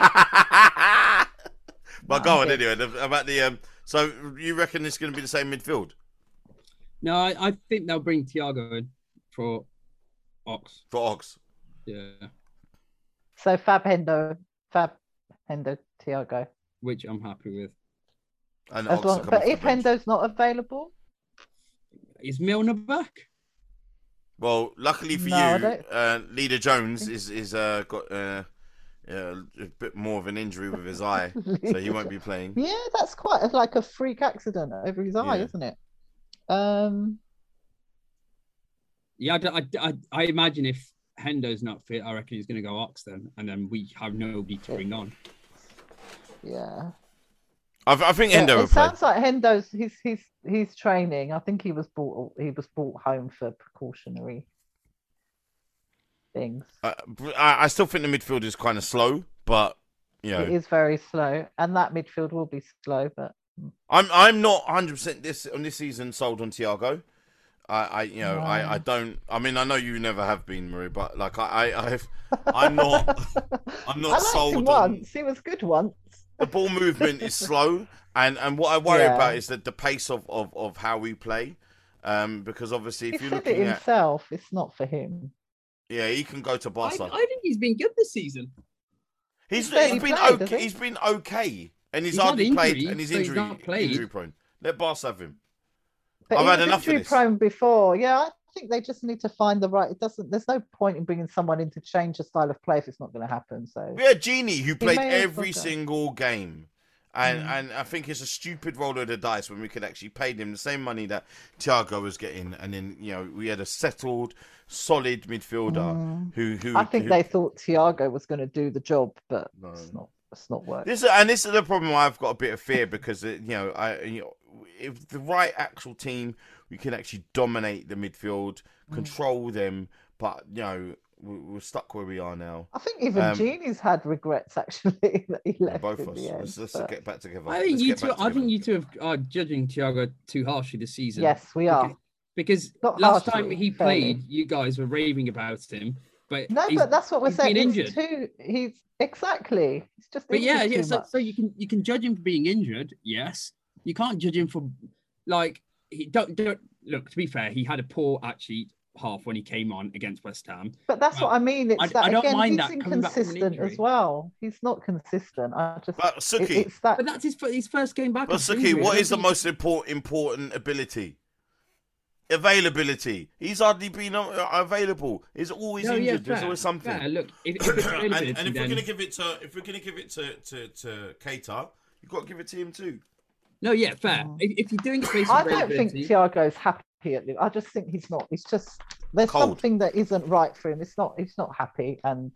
But No, go I'm on good. anyway. the- About the um. So you reckon it's going to be the same midfield No, I, I think they'll bring Thiago in for Ox. for Ox? Yeah, So Fab Hendo, Fab Hendo, Thiago. which I'm happy with. And As Ox long, will come but off the if bench. Hendo's not available, Is Milner back? Well, luckily for No, I you, don't- uh, Leader Jones is is uh, got uh, uh, a bit more of an injury with his eye, so he won't be playing. yeah, that's quite a, like a freak accident over his eye, Yeah. isn't it? Um, Yeah, I, I, I, I imagine if Hendo's not fit, I reckon he's going to go Ox then, and then we have nobody to bring on. yeah. I, I think Yeah, Endo will it play. sounds like Hendo's he's he's he's training. I think he was brought he was brought home for precautionary things. Uh, I, I still think the midfield is kind of slow, but you know, It is very slow, and that midfield will be slow. But I'm I'm not one hundred percent this on this season sold on Thiago. I, I you know I, No. I don't I mean I know you never have been, Marie, but like I, I I've I'm not I'm not I liked sold him on once. He was good once. the ball movement is slow, and and what I worry Yeah. about is that the pace of, of, of how we play, um because obviously if He you're said it looking at himself. It's not for him. yeah he can go to I, Barca. I think he's been good this season. He's, He said he's he been played, okay. has he? He's been okay, and he's, He's had hardly played, injury, and he's so he's injury not played. injury prone. Let Barca have him. But I've he had was enough of injury this. prone before. Yeah, I think they just need to find the right. It doesn't. There's no point in bringing someone in to change the style of play if it's not going to happen. So We had Genie who played may as well every go. single game. And Mm. and I think it's a stupid roll of the dice when we could actually pay him the same money that Thiago was getting, and then you know we had a settled, solid midfielder Mm. who who I think who, they thought Thiago was going to do the job, but No. it's not. It's not working. This and this is the problem. I've got a bit of fear because uh, you know I you know if the right actual team, we can actually dominate the midfield, Mm. control them. But you know we're, we're stuck where we are now. I think even Um, Genie's had regrets actually that he left Both in of us. the end. Let's, let's but- get back together. I think Let's you get two. back I think together. you two have, are judging Thiago too harshly this season. Yes, we are. Because Not last harshly, time he fairly. played, you guys were raving about him. But No, he's- but that's what we're he's saying. been He's injured. too. He's exactly. He's just. But yeah, injured yeah. too So, much. so you can you can judge him for being injured. Yes, you can't judge him for like he don't don't look. To be fair, he had a poor actually half when he came on against West Ham. But that's what Well, I mean. It's I- that I don't again. mind He's that coming back from an inconsistent injury. as well. He's not consistent. I just. But it- Suki, it's that. But that's his fir- his first game back. but after Suki, injury. I what don't is the think- most important important ability? Availability. He's hardly been uh, available. He's always No, yeah, injured. There's fair, always something. fair. Look, if, if it's and, availability, and if then we're gonna give it to if we're gonna give it to to, to Keita, you've got to give it to him too. no, yeah, fair. Mm. If, if you're doing it based I on don't think availability, Thiago's happy at Liverpool. I just think he's not. He's just. there's Cold. something that isn't right for him. It's not. He's not happy, and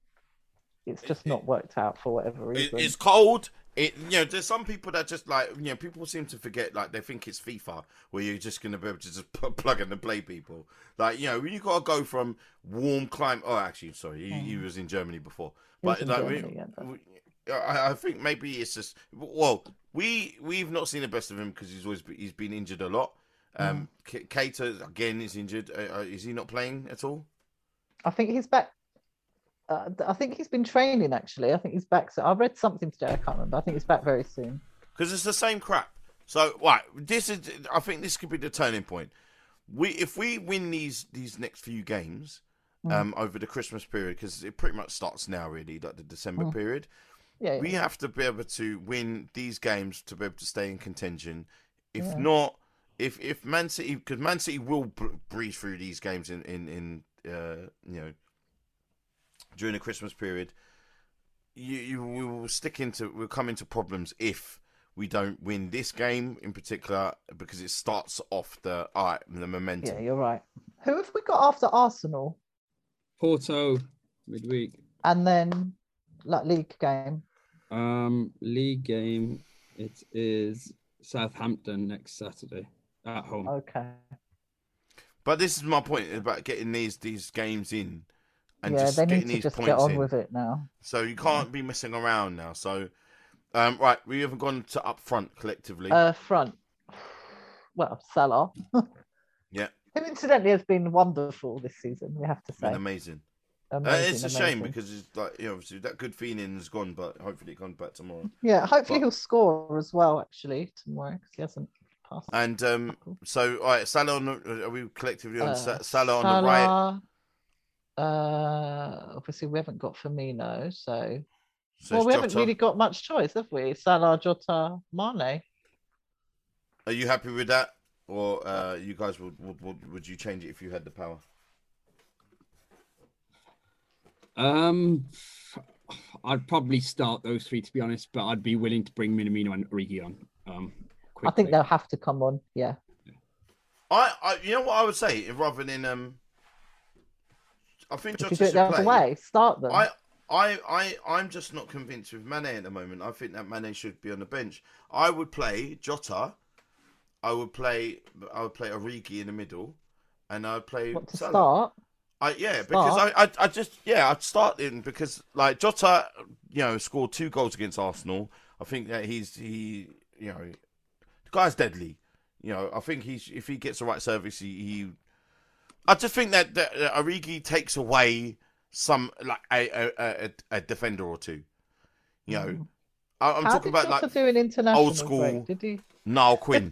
it's just It- not worked out for whatever It, reason. it's cold. It you know, there's some people that just like you know, people seem to forget like they think it's FIFA where you're just gonna be able to just pl- plug in and play people. Like you know, you gotta go from warm climate. Oh, actually, sorry, he, he Mm. was in Germany before, He was but in like Germany, we, yeah, but- we- I, I think maybe it's just well, we we've not seen the best of him because he's always he's been injured a lot. Um, K- Keita again is injured. Uh, uh, is he not playing at all? I think he's back. Uh, I think he's been training actually. I think he's back. So I read something today. I can't remember. I think he's back very soon. Because it's the same crap. So, right, this is. I think this could be the turning point. We, if we win these these next few games, Mm. um, over the Christmas period, because it pretty much starts now, really, like the December Mm. period. Yeah, We yeah. have to be able to win these games to be able to stay in contention. If Yeah. not, if if Man City, because Man City will br- breeze through these games in in in uh, you know during the Christmas period, you you we will stick into we'll come into problems if we don't win this game in particular because it starts off the all right, the momentum. Yeah, you're right. Who have we got after Arsenal? Porto midweek. And then like league game. Um, league game. It is Southampton next Saturday at home. Okay. But this is my point about getting these these games in and yeah, just they getting need to these just points get on in. with it now. So you can't be messing around now. So, um, right, we haven't gone to up front collectively. Uh, front. Well, Salah, yeah, who incidentally has been wonderful this season. We have to say. been amazing. Amazing, Uh, it's a amazing. shame because it's like you know, obviously that good feeling is gone, but hopefully it comes back tomorrow. Yeah, hopefully but- he'll score as well. Actually, tomorrow because he hasn't passed. And um, so, all right, Salah on the, are we collectively on Uh, Sa- Salah on the right? Salah, Uh, obviously we haven't got Firmino, so So well, it's we haven't Jota. really got much choice, have we? Salah, Jota, Mane. Are you happy with that, or uh, you guys would, would would would you change it if you had the power? Um, I'd probably start those three to be honest, but I'd be willing to bring Minamino and Origi on. Um, I quickly. think they'll have to come on. Yeah, I, I you know what I would say rather than um, I think if you Jota do it should the other play. way, start them. I, I, I, I'm just not convinced with Mane at the moment. I think that Mane should be on the bench. I would play Jota. I would play. I would play Origi in the middle, and I'd play. Want to Salah. start? I yeah, because I, I, I just yeah, I'd start in because like Jota, you know, scored two goals against Arsenal. I think that he's he, you know, the guy's deadly. You know, I think he's if he gets the right service, he. he I just think that, that uh, Origi takes away some like a a, a, a defender or two. You know, Mm. I, I'm How talking did about Jota like do an international old school- break? Did he? Niall Quinn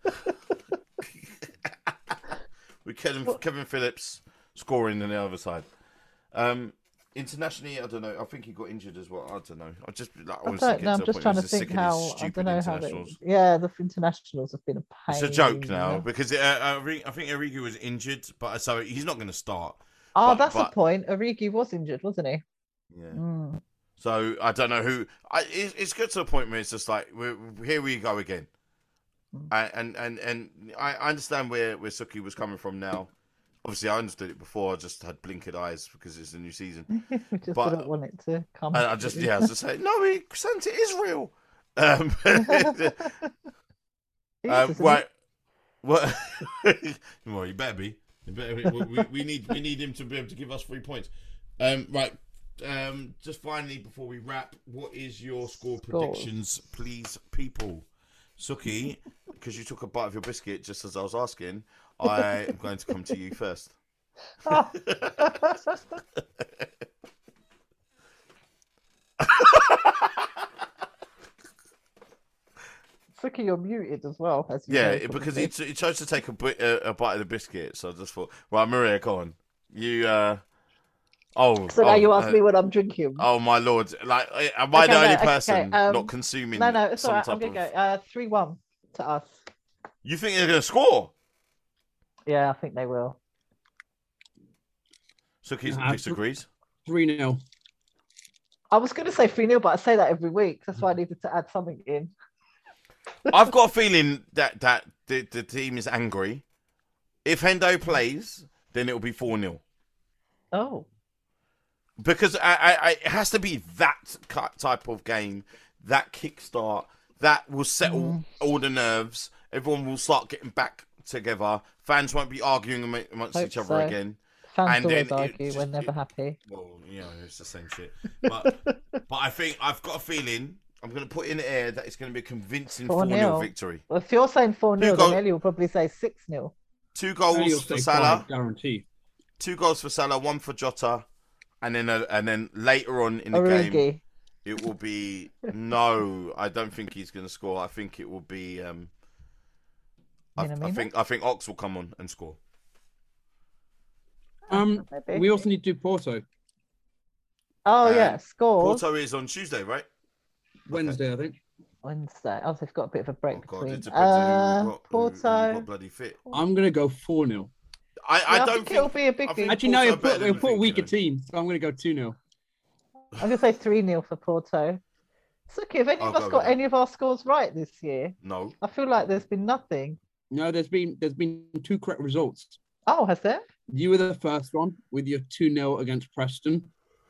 with Kevin What? Kevin Phillips scoring on the other side. Um, internationally, I don't know. I think he got injured as well. I don't know. I just like I honestly don't get know. to I'm the just point trying where to I'm sick think of how. these I stupid don't know how they. internationals. Yeah, the internationals have been a pain. It's a joke now Yeah. because uh, uh, Ori- I think Origi was injured, but so he's not going to start. Oh, but- that's but- the point. Origi was injured, wasn't he? Yeah. Mm. So I don't know who. I, it, it's good to the point where it's just like we're, here we go again, Mm. I, and and and I I understand where where Suki was coming from now. Obviously, I understood it before. I just had blinkered eyes because it's a new season. we just But- didn't want it to come. And I just yeah, I was just saying no, he sent it Israel. Um, He is, um, isn't he? right. What? Well, you better be. You better be. We, we, we need we need him to be able to give us three points. Um, right. Um, just finally before we wrap, what is your score Scores. predictions, please, people? Suki, because you took a bite of your biscuit just as I was asking, I am going to come to you first. Oh. Suki, you're muted as well. As you Yeah, know, because probably. he, he chose to take a, bit, a, a bite of the biscuit, so I just thought, right, Maria, go on. You, uh, oh. So now oh, you ask uh, me what I'm drinking. Oh my lord! Like, am I Okay, the only no, okay, person um, not consuming? no, no, it's some all right. type I'm gonna of... go uh, three one to us. You think they're gonna score? Yeah, I think they will. Suki Uh, disagrees. three nil. I was gonna say three nil, but I say that every week. That's why I needed to add something in. I've got a feeling that that the, the team is angry. If Hendo plays, then it'll be four nil. Oh. Because I, I, I, it has to be that type of game, that kickstart, that will settle mm. all the nerves. Everyone will start getting back together. Fans won't be arguing amongst Hope each other so. again. Fans and always then argue. just, We're never it, happy. Well, you know, it's the same shit. But but I think I've got a feeling I'm going to put in the air that it's going to be a convincing four nil victory. Well, if you're saying four nil, go- then Ellie will probably say six nil. Two goals for Salah. Guarantee. Two goals for Salah, one for Jota, and then a, and then later on in the Origi. game, it will be no. I don't think he's going to score. I think it will be. Um, I, I think I think Ox will come on and score. Um, Maybe. We also need to do Porto. Oh um, yeah, score. Porto is on Tuesday, right? Wednesday, okay. I think. Wednesday. Oh, they've got a bit of a break oh, God, between. It depends uh, who, who, got, Porto. who, who got bloody fit. I'm gonna go four nil. I, I yeah, don't I think, think it'll be a big game. Actually, no, you'll put, you'll put a weaker team, so I'm gonna go two nil. I'm gonna say three nil for Porto. Suki, have any I'll of us go got any of our scores right this year? No. I feel like there's been nothing. No, there's been there's been two correct results. Oh, has there? You were the first one with your two nil against Preston.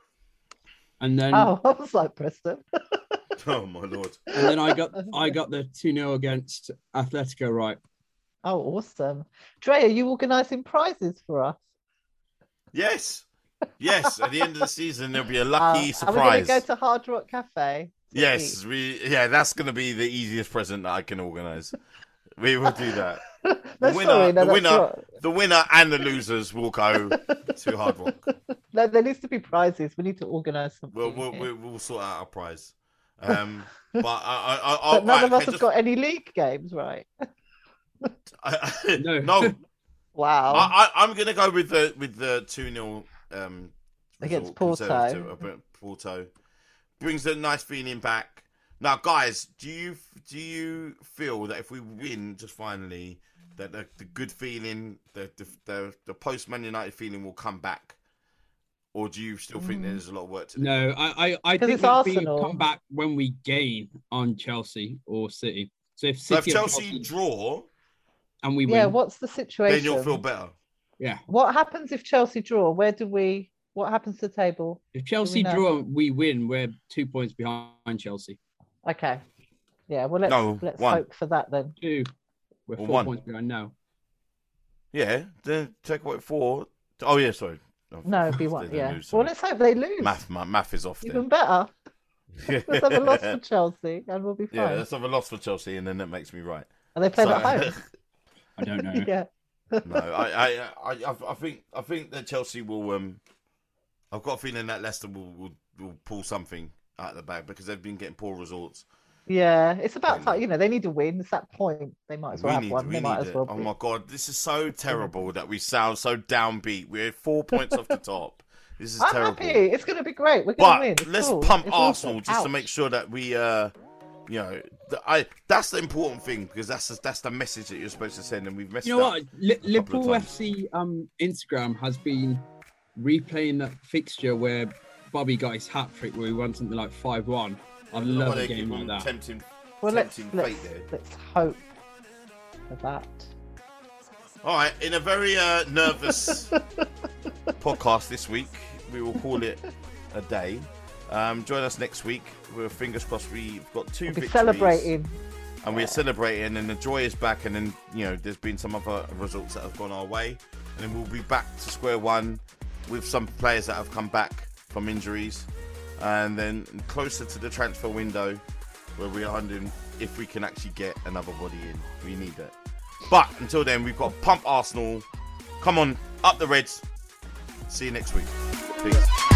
And then Oh, I was like Preston. Oh my lord. And then I got I got the two nil against Atletico right. Oh, awesome. Dre, are you organising prizes for us? Yes. Yes. At the end of the season there'll be a lucky uh, surprise. Are we going to go to Hard Rock Cafe? Yes, we yeah, that's gonna be the easiest present that I can organise. We will do that. no, The winner, sorry, no, the winner, not... the winner, and the losers will go to Hard Rock. No, there needs to be prizes. We need to organise something. We'll we'll, we'll, we'll sort out a prize. Um, but I, I, I, but none right, of us okay, have just... got any league games, right? I, I, no, no. Wow. I, I, I'm gonna go with the with the two nil um against result, Porto. Porto brings a nice feeling back. Now, guys, do you do you feel that if we win just finally, that the, the good feeling, the the, the the post Man United feeling will come back, or do you still think mm. there's a lot of work to do? No, I I, I think that we come back when we gain on Chelsea or City. So if, City so if Chelsea, Chelsea draw and we win, yeah, what's the situation? Then you'll feel better. Yeah. What happens if Chelsea draw? Where do we? What happens to the table? If Chelsea we draw, we win. We're two points behind Chelsea. Okay. Yeah, well, let's no, let's one. hope for that then. Two. We're or four one. points behind now. Yeah, then take away four. Oh, yeah, sorry. No, it'd be one, yeah. Lose, well, let's hope they lose. Math, math is off there. Even better. Let's have a loss for Chelsea and we'll be fine. Yeah, let's have a loss for Chelsea and then that makes me right. Are they playing so... at home? I don't know. Yeah. No, I, I, I, I think, I think that Chelsea will. Um, I've got a feeling that Leicester will, will, will pull something out of the bag because they've been getting poor results. Yeah, it's about time. You know, they need to win. It's that point. They might as well we have need, one. We they might need as well. It. Oh be. my god, this is so terrible that we sound so downbeat. We're four points off the top. This is I'm terrible. happy. It's going to be great. We're going to win. But It's let's cool. pump it's Arsenal awesome. just Ouch. to make sure that we, uh, you know, the, I that's the important thing because that's the, that's the message that you're supposed to send, and we've messed You know up what? Li- Liverpool F C um, Instagram has been replaying that fixture where Bobby got his hat trick where he won something like five one. I love a game like that. Tempting, well, let's, tempting let's, fate there. let's hope for that. All right, in a very uh, nervous podcast this week, we will call it a day. Um, join us next week. We're fingers crossed. We've got two We'll be victories, celebrating, and we're celebrating, and the joy is back. And then you know, there's been some other results that have gone our way, and then we'll be back to square one with some players that have come back from injuries, and then closer to the transfer window, where we are wondering if we can actually get another body in. We need that. But until then, we've got to pump Arsenal. Come on, up the Reds. See you next week. Peace.